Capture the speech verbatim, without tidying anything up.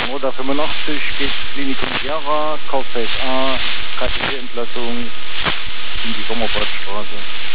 Motor fünfundachtzig geht Klinikum Gera, Kaufhaus A, K T W-Entlassung in die Sommerbadstraße.